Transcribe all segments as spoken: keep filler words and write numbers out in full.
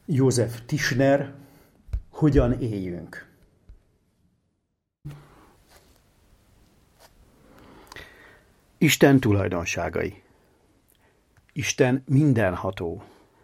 József Tischner, Hogyan éljünk? Isten tulajdonságai. Isten mindenható.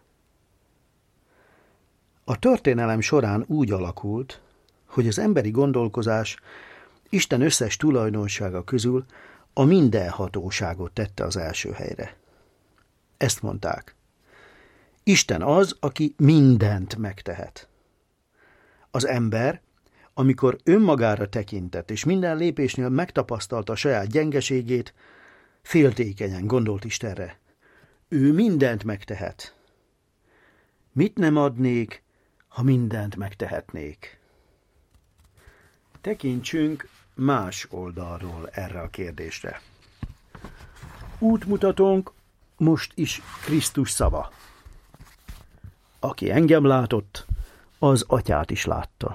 A történelem során úgy alakult, hogy az emberi gondolkozás Isten összes tulajdonsága közül a mindenhatóságot tette az első helyre. Ezt mondták. Isten az, aki mindent megtehet. Az ember, amikor önmagára tekintett, és minden lépésnél megtapasztalta a saját gyengeségét, féltékenyen gondolt Istenre. Ő mindent megtehet. Mit nem adnék, ha mindent megtehetnék? Tekintsünk más oldalról erre a kérdésre. Útmutatónk most is Krisztus szava. Aki engem látott, az Atyát is látta.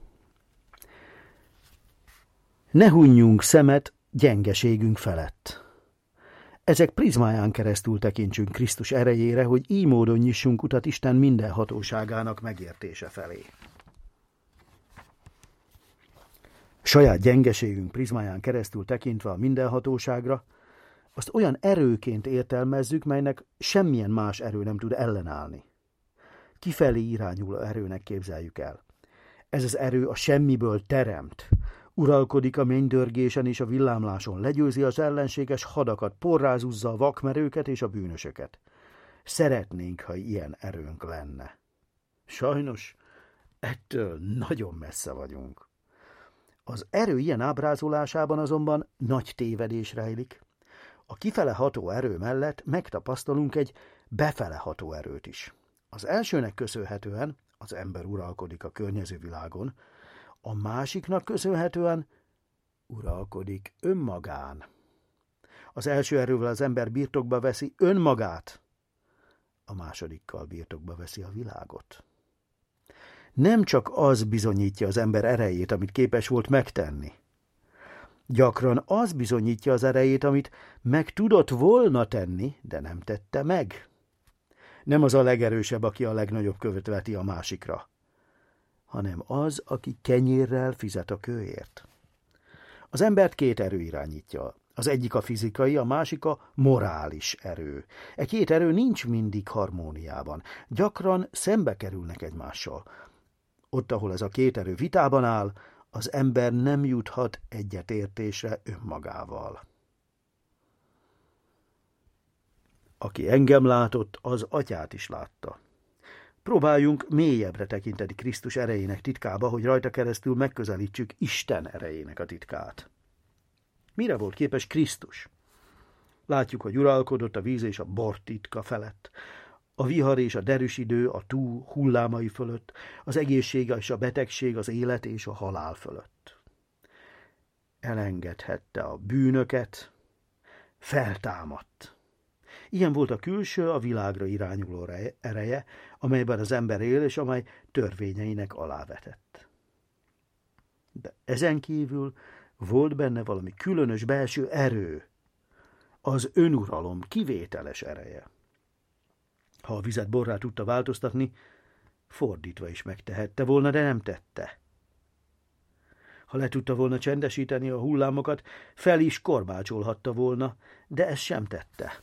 Ne hunjunk szemet gyengeségünk felett. Ezek prizmáján keresztül tekintsünk Krisztus erejére, hogy így módon nyissunk utat Isten mindenhatóságának megértése felé. Saját gyengeségünk prizmáján keresztül tekintve a mindenhatóságra, azt olyan erőként értelmezzük, melynek semmilyen más erő nem tud ellenállni. Kifelé irányuló erőnek képzeljük el. Ez az erő a semmiből teremt, uralkodik a mennydörgésen és a villámláson, legyőzi az ellenséges hadakat, porrázuzza a vakmerőket és a bűnösöket. Szeretnénk, ha ilyen erőnk lenne. Sajnos ettől nagyon messze vagyunk. Az erő ilyen ábrázolásában azonban nagy tévedés rejlik. A kifele ható erő mellett megtapasztalunk egy befele ható erőt is. Az elsőnek köszönhetően az ember uralkodik a környező világon, a másiknak köszönhetően uralkodik önmagán. Az első erővel az ember birtokba veszi önmagát, a másodikkal birtokba veszi a világot. Nem csak az bizonyítja az ember erejét, amit képes volt megtenni. Gyakran az bizonyítja az erejét, amit meg tudott volna tenni, de nem tette meg. Nem az a legerősebb, aki a legnagyobb követ veti a másikra, hanem az, aki kenyérrel fizet a kőért. Az embert két erő irányítja. Az egyik a fizikai, a másik a morális erő. E két erő nincs mindig harmóniában. Gyakran szembe kerülnek egymással. Ott, ahol ez a két erő vitában áll, az ember nem juthat egyetértésre önmagával. Aki engem látott, az Atyát is látta. Próbáljunk mélyebbre tekinteni Krisztus erejének titkába, hogy rajta keresztül megközelítsük Isten erejének a titkát. Mire volt képes Krisztus? Látjuk, hogy uralkodott a víz és a bor titka felett, a vihar és a derűs idő a tó hullámai fölött, az egészség és a betegség, az élet és a halál fölött. Elengedhette a bűnöket, feltámadt. Ilyen volt a külső, a világra irányuló ereje, amelyben az ember él, és amely törvényeinek alávetett. De ezen kívül volt benne valami különös belső erő, az önuralom kivételes ereje. Ha a vizet borrá tudta változtatni, fordítva is megtehette volna, de nem tette. Ha le tudta volna csendesíteni a hullámokat, fel is korbácsolhatta volna, de ezt sem tette.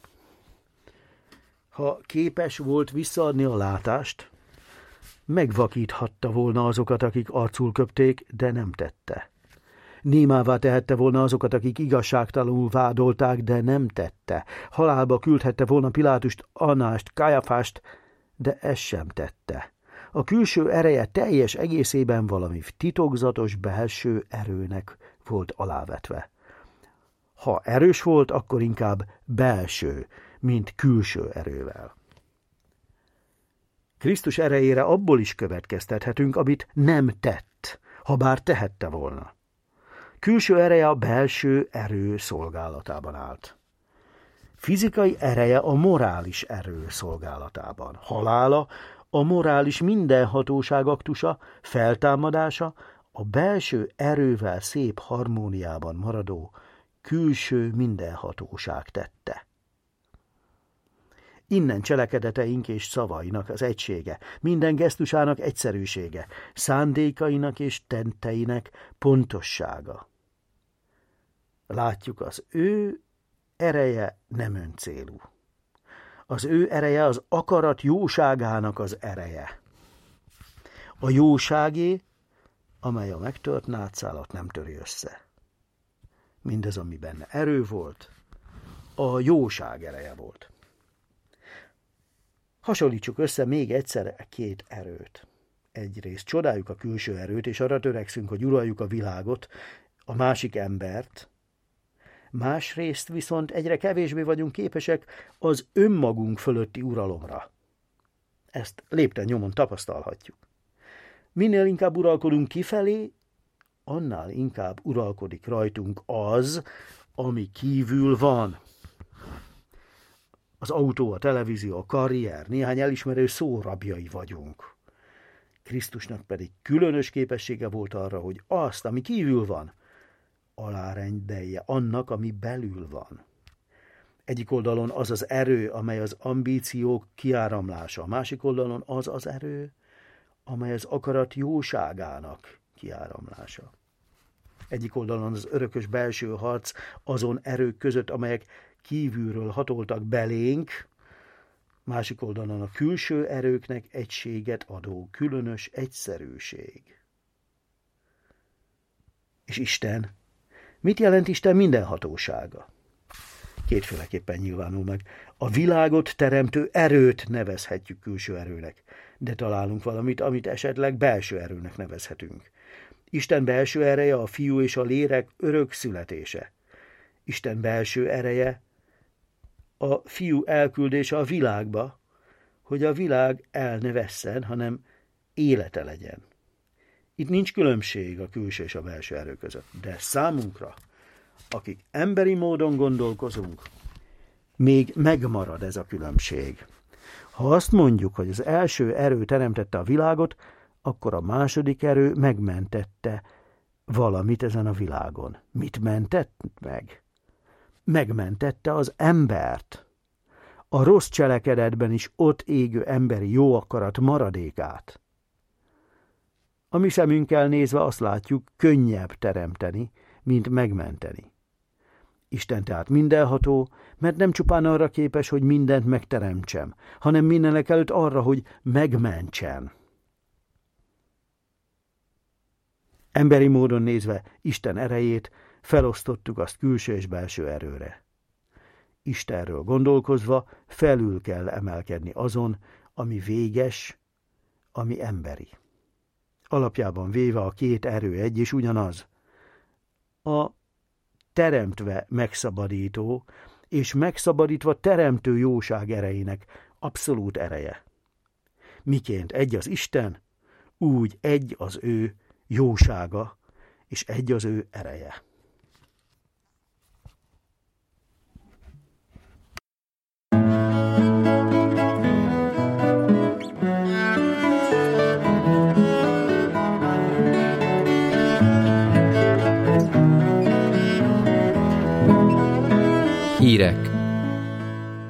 Ha képes volt visszaadni a látást, megvakíthatta volna azokat, akik arcul köpték, de nem tette. Némává tehette volna azokat, akik igazságtalanul vádolták, de nem tette. Halálba küldhette volna Pilátust, Annást, Kajafást, de ezt sem tette. A külső ereje teljes egészében valami titokzatos belső erőnek volt alávetve. Ha erős volt, akkor inkább belső, mint külső erővel. Krisztus erejére abból is következtethetünk, amit nem tett, ha bár tehette volna. Külső ereje a belső erő szolgálatában állt. Fizikai ereje a morális erő szolgálatában. Halála a morális mindenhatóság aktusa, feltámadása a belső erővel szép harmóniában maradó külső mindenhatóság tette. Innen cselekedeteink és szavainak az egysége, minden gesztusának egyszerűsége, szándékainak és tetteinek pontossága. Látjuk, az ő ereje nem öncélú. Az ő ereje az akarat jóságának az ereje. A jóságé, amely a megtört nátszálat nem töri össze. Mindez, ami benne erő volt, a jóság ereje volt. Hasonlítsuk össze még egyszer két erőt. Egyrészt csodáljuk a külső erőt, és arra törekszünk, hogy uraljuk a világot, a másik embert. Másrészt viszont egyre kevésbé vagyunk képesek az önmagunk fölötti uralomra. Ezt lépten nyomon tapasztalhatjuk. Minél inkább uralkodunk kifelé, annál inkább uralkodik rajtunk az, ami kívül van. Az autó, a televízió, a karrier, néhány elismerő szó rabjai vagyunk. Krisztusnak pedig különös képessége volt arra, hogy azt, ami kívül van, alárendelje annak, ami belül van. Egyik oldalon az az erő, amely az ambíciók kiáramlása, a másik oldalon az az erő, amely az akarat jóságának kiáramlása. Egyik oldalon az örökös belső harc azon erők között, amelyek kívülről hatoltak belénk, másik oldalon a külső erőknek egységet adó különös egyszerűség. És Isten? Mit jelent Isten mindenhatósága? Kétféleképpen nyilvánul meg. A világot teremtő erőt nevezhetjük külső erőnek, de találunk valamit, amit esetleg belső erőnek nevezhetünk. Isten belső ereje a Fiú és a Lélek örök születése. Isten belső ereje a Fiú elküldése a világba, hogy a világ el ne vesszen, hanem élete legyen. Itt nincs különbség a külső és a belső erő között, de számunkra, akik emberi módon gondolkozunk, még megmarad ez a különbség. Ha azt mondjuk, hogy az első erő teremtette a világot, akkor a második erő megmentette valamit ezen a világon. Mit mentett meg? Megmentette az embert. A rossz cselekedetben is ott égő emberi jó akarat maradékát. A mi szemünkkel nézve azt látjuk, könnyebb teremteni, mint megmenteni. Isten tehát mindenható, mert nem csupán arra képes, hogy mindent megteremtsem, hanem mindenek előtt arra, hogy megmentsen. Emberi módon nézve Isten erejét felosztottuk azt külső és belső erőre. Istenről gondolkozva felül kell emelkedni azon, ami véges, ami emberi. Alapjában véve a két erő egy és ugyanaz. A teremtve megszabadító és megszabadítva teremtő jóság erejének abszolút ereje. Miként egy az Isten, úgy egy az ő jósága, és egy az ő ereje. Hírek